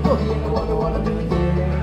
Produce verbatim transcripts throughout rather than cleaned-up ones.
boogie and I wonder what I do here.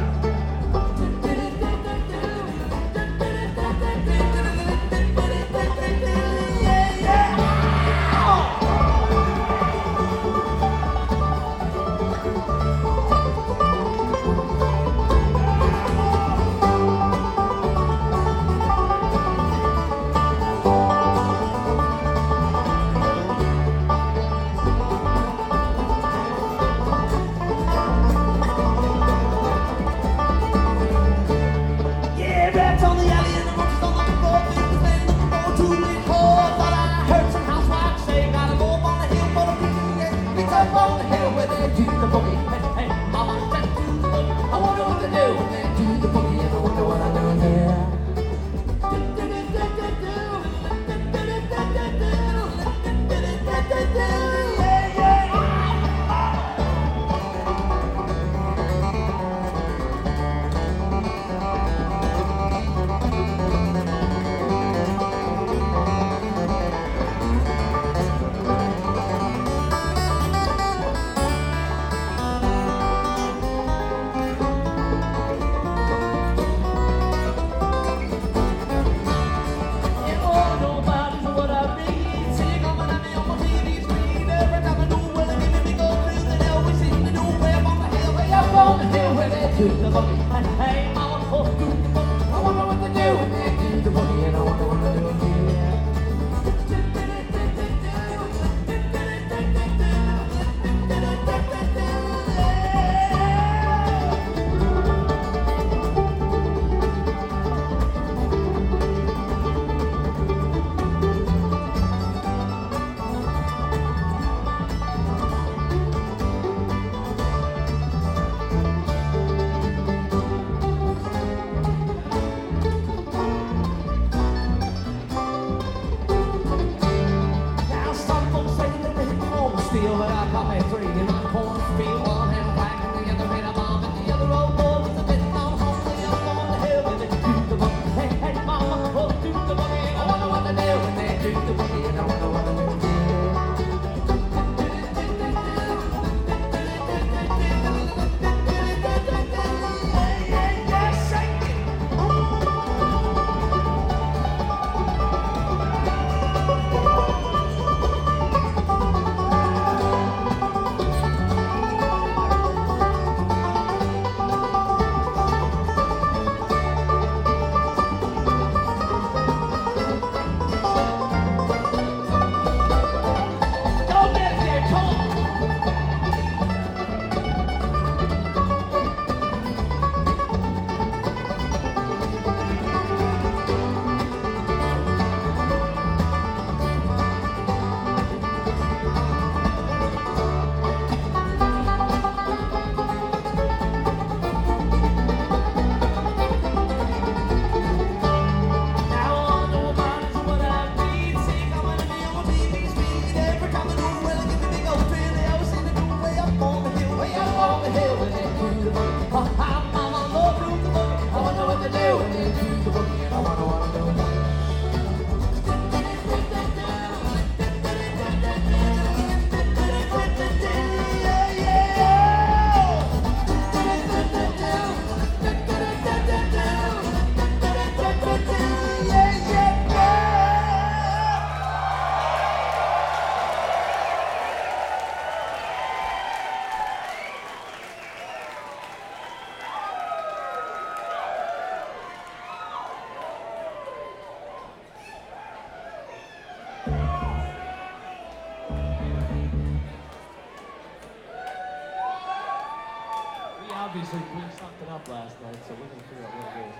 Obviously, we sucked it up last night, so we're going to figure out what it is.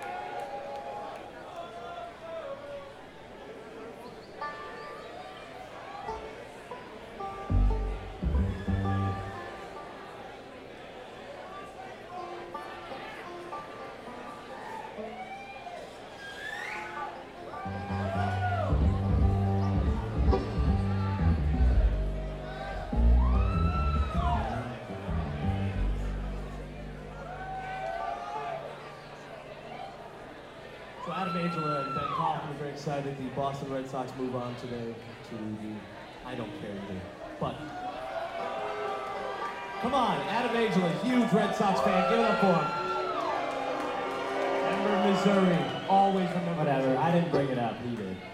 So Adam Angela and Ben Kaufman are very excited. The Boston Red Sox move on today to the I don't care league. But Come on, Adam Angela, huge Red Sox fan. Give it up for him. Remember Missouri. Always remember Whatever, Missouri. I didn't bring it up, he did.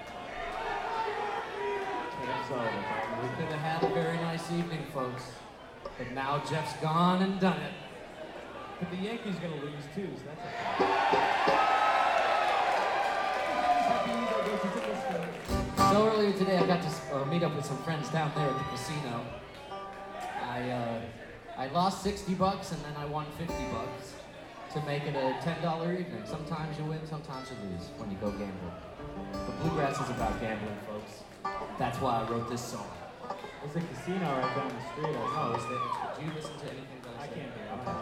We could have had a very nice evening, folks. But now Jeff's gone and done it. But the Yankees are going to lose too, so that's okay. So earlier today, I got to uh, meet up with some friends down there at the casino. I uh, I lost sixty bucks and then I won fifty bucks to make it a ten dollar evening. Sometimes you win, sometimes you lose when you go gamble. But Bluegrass is about gambling, folks. That's why I wrote this song. There's a casino right down the street. I Oh, saw. is there, did you listen to anything that I I said? can't hear it. Okay.